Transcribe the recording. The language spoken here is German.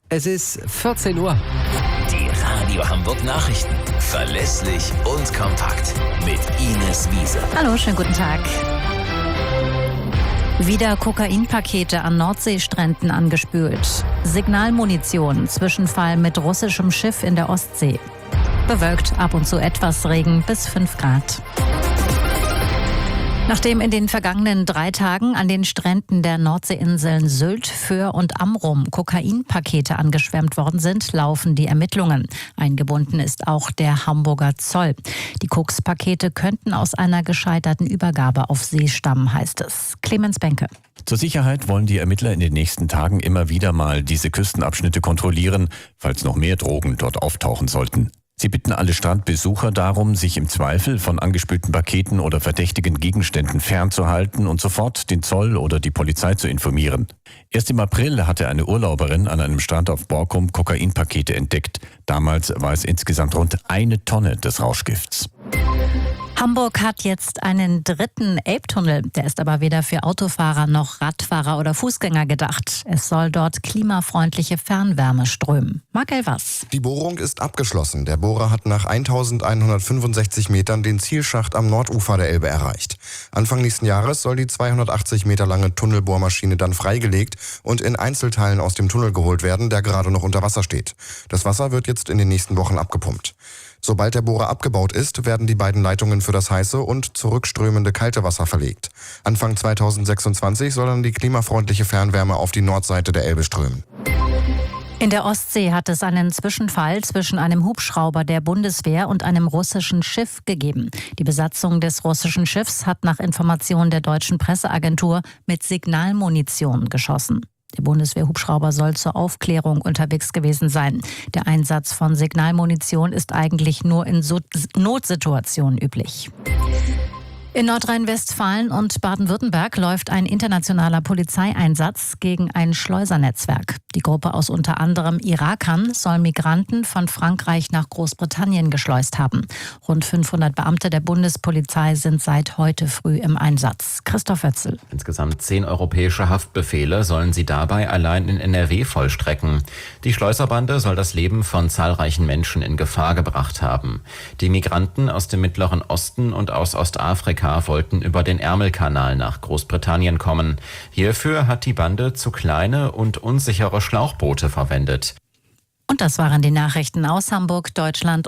Es ist 14 Uhr. Die Radio Hamburg Nachrichten. Verlässlich und kompakt. Mit Ines Wiese. Hallo, schönen guten Tag. Wieder Kokainpakete an Nordseestränden angespült. Signalmunition, Zwischenfall mit russischem Schiff in der Ostsee. Bewölkt, ab und zu etwas Regen bis 5 Grad. Nachdem in den vergangenen 3 Tagen an den Stränden der Nordseeinseln Sylt, Föhr und Amrum Kokainpakete angeschwemmt worden sind, laufen die Ermittlungen. Eingebunden ist auch der Hamburger Zoll. Die Kokspakete könnten aus einer gescheiterten Übergabe auf See stammen, heißt es. Clemens Benke. Zur Sicherheit wollen die Ermittler in den nächsten Tagen immer wieder mal diese Küstenabschnitte kontrollieren, falls noch mehr Drogen dort auftauchen sollten. Sie bitten alle Strandbesucher darum, sich im Zweifel von angespülten Paketen oder verdächtigen Gegenständen fernzuhalten und sofort den Zoll oder die Polizei zu informieren. Erst im April hatte eine Urlauberin an einem Strand auf Borkum Kokainpakete entdeckt. Damals war es insgesamt rund 1 Tonne des Rauschgifts. Hamburg hat jetzt einen 3. Elbtunnel. Der ist aber weder für Autofahrer noch Radfahrer oder Fußgänger gedacht. Es soll dort klimafreundliche Fernwärme strömen. Marc Elvers. Die Bohrung ist abgeschlossen. Der Bohrer hat nach 1165 Metern den Zielschacht am Nordufer der Elbe erreicht. Anfang nächsten Jahres soll die 280 Meter lange Tunnelbohrmaschine dann freigelegt und in Einzelteilen aus dem Tunnel geholt werden, der gerade noch unter Wasser steht. Das Wasser wird jetzt in den nächsten Wochen abgepumpt. Sobald der Bohrer abgebaut ist, werden die beiden Leitungen für das heiße und zurückströmende kalte Wasser verlegt. Anfang 2026 soll dann die klimafreundliche Fernwärme auf die Nordseite der Elbe strömen. In der Ostsee hat es einen Zwischenfall zwischen einem Hubschrauber der Bundeswehr und einem russischen Schiff gegeben. Die Besatzung des russischen Schiffs hat nach Informationen der deutschen Presseagentur mit Signalmunition geschossen. Der Bundeswehr-Hubschrauber soll zur Aufklärung unterwegs gewesen sein. Der Einsatz von Signalmunition ist eigentlich nur in Notsituationen üblich. In Nordrhein-Westfalen und Baden-Württemberg läuft ein internationaler Polizeieinsatz gegen ein Schleusernetzwerk. Die Gruppe aus unter anderem Irakern soll Migranten von Frankreich nach Großbritannien geschleust haben. Rund 500 Beamte der Bundespolizei sind seit heute früh im Einsatz. Christoph Wötzel. Insgesamt 10 europäische Haftbefehle sollen sie dabei allein in NRW vollstrecken. Die Schleuserbande soll das Leben von zahlreichen Menschen in Gefahr gebracht haben. Die Migranten aus dem Mittleren Osten und aus Ostafrika wollten über den Ärmelkanal nach Großbritannien kommen. Hierfür hat die Bande zu kleine und unsichere Schlauchboote verwendet. Und das waren die Nachrichten aus Hamburg, Deutschland